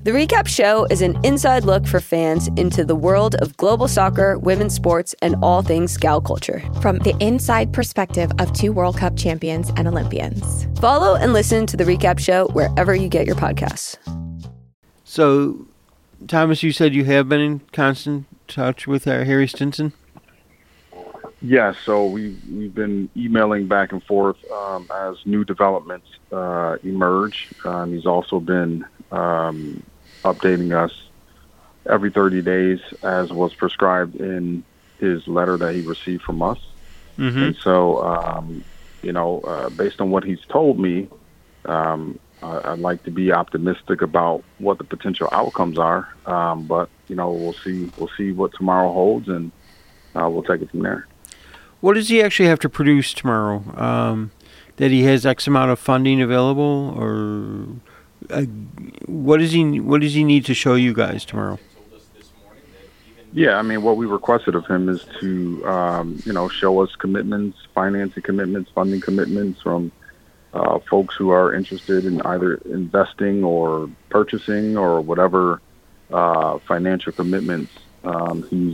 The Recap Show is an inside look for fans into the world of global soccer, women's sports, and all things gal culture. From the inside perspective of 2 World Cup champions and Olympians. Follow and listen to The Recap Show wherever you get your podcasts. So, Thomas, you said you have been in constant touch with Harry Stinson? Yeah, so we've been emailing back and forth as new developments emerge. He's also been updating us every 30 days as was prescribed in his letter that he received from us. Mm-hmm. And so, based on what he's told me, I'd like to be optimistic about what the potential outcomes are. But, we'll see what tomorrow holds, and we'll take it from there. What does he actually have to produce tomorrow? That he has X amount of funding available, or what does he need to show you guys tomorrow? Yeah, I mean, what we requested of him is to, show us commitments, financing commitments, funding commitments from folks who are interested in either investing or purchasing or whatever financial commitments he's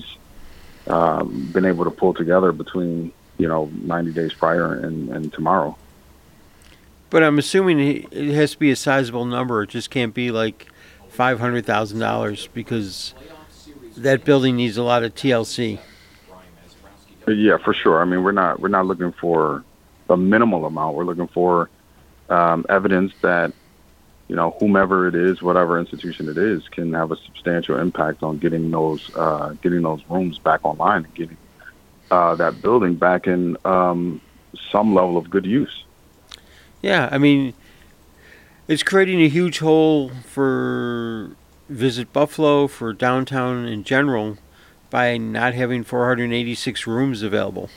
been able to pull together between 90 days prior and tomorrow. But I'm assuming it has to be a sizable number. It just can't be like $500,000 because that building needs a lot of TLC. Yeah, for sure. I mean, we're not looking for a minimal amount. We're looking for evidence that whomever it is, whatever institution it is, can have a substantial impact on getting those rooms back online and getting that building back in some level of good use. Yeah, I mean, it's creating a huge hole for Visit Buffalo, for downtown in general, by not having 486 rooms available.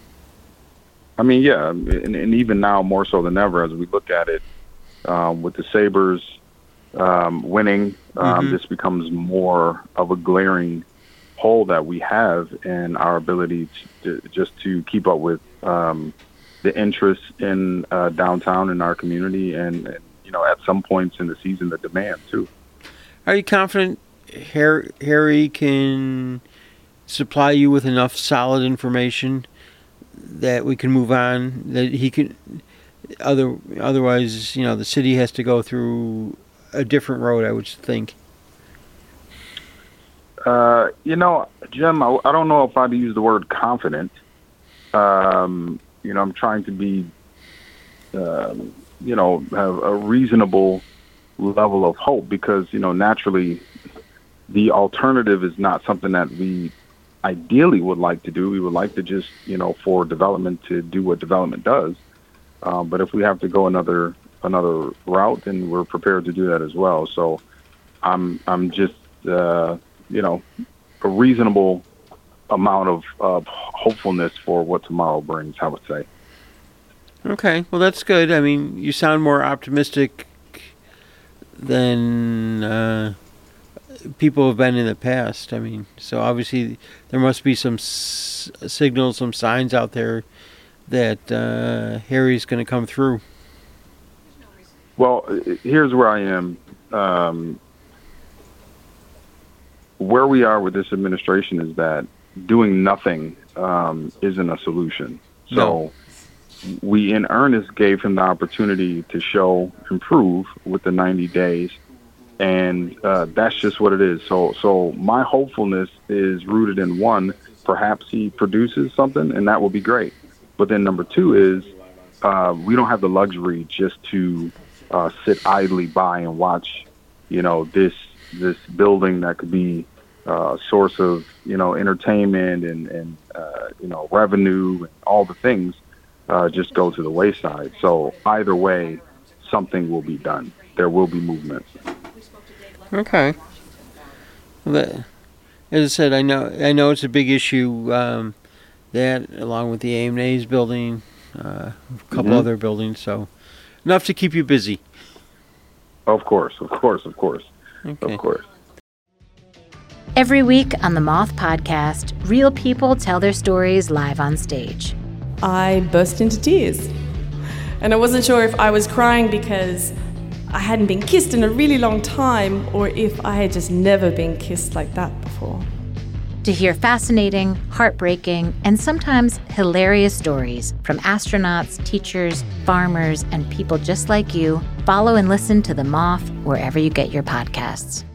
I mean, yeah, and even now more so than ever as we look at it, with the Sabres winning, this becomes more of a glaring hole that we have in our ability to keep up with the interest in downtown in our community, and at some points in the season the demand too. Are you confident Harry can supply you with enough solid information that we can move on, that he can? Otherwise, the city has to go through a different road, I would think. Jim, I don't know if I'd use the word confident. I'm trying to be, have a reasonable level of hope because, naturally, the alternative is not something that we ideally would like to do. We would like to just, for development to do what development does. But if we have to go another route, then we're prepared to do that as well. So I'm just, a reasonable amount of hopefulness for what tomorrow brings, I would say. Okay, well, that's good. I mean, you sound more optimistic than people have been in the past. I mean, so obviously there must be some signals, some signs out there that Harry's going to come through. Well, here's where I am. Where we are with this administration is that doing nothing isn't a solution. So we, in earnest, gave him the opportunity to show, improve with the 90 days. And that's just what it is. So my hopefulness is rooted in, one, perhaps he produces something, and that will be great. But then number two is we don't have the luxury just to sit idly by and watch, this building that could be a source of, entertainment and revenue and all the things just go to the wayside. So either way, something will be done. There will be movement. Okay. Well, as I said, I know it's a big issue. That, along with the AMA's building, a couple other buildings, so enough to keep you busy. Of course. Okay. Of course. Every week on the Moth Podcast, real people tell their stories live on stage. I burst into tears. And I wasn't sure if I was crying because I hadn't been kissed in a really long time, or if I had just never been kissed like that before. To hear fascinating, heartbreaking, and sometimes hilarious stories from astronauts, teachers, farmers, and people just like you, follow and listen to The Moth wherever you get your podcasts.